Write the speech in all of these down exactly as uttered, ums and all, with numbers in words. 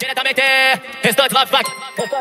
Diretamente, restante Love Pack.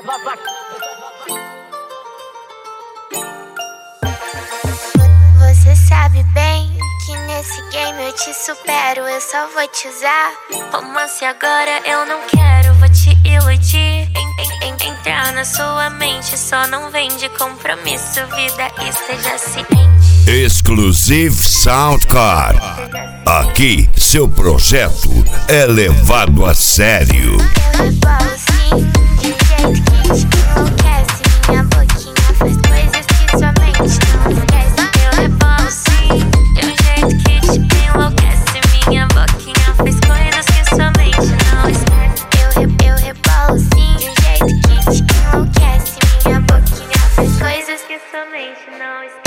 Você sabe bem que nesse game eu te supero, eu só vou te usar. Romance agora eu não quero, vou te iludir. En en en entrar na sua mente, só não vem de compromisso, vida, esteja ciente. Exclusive Soundcard. Aqui seu projeto é levado a sério. Eu rebolo sim, de jeito que te enlouquece. Minha boquinha faz coisas que sua mente não esquece. Eu rebolo sim, de um jeito que te enlouquece. Minha boquinha faz coisas que sua mente não esquece. Eu, re eu rebolo sim, de um jeito que te enlouquece. Minha boquinha faz coisas que sua mente não esquece.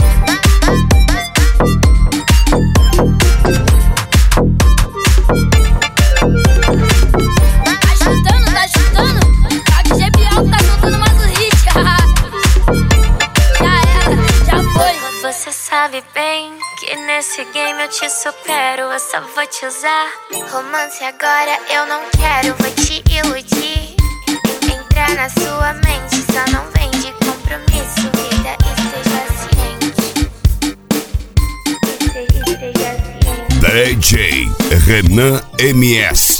Você sabe bem que nesse game eu te supero, eu só vou te usar. Romance agora eu não quero, vou te iludir. Entrar na sua mente, só não vem de compromisso, vida, esteja ciente. Esteja, esteja ciente. D J Renan M S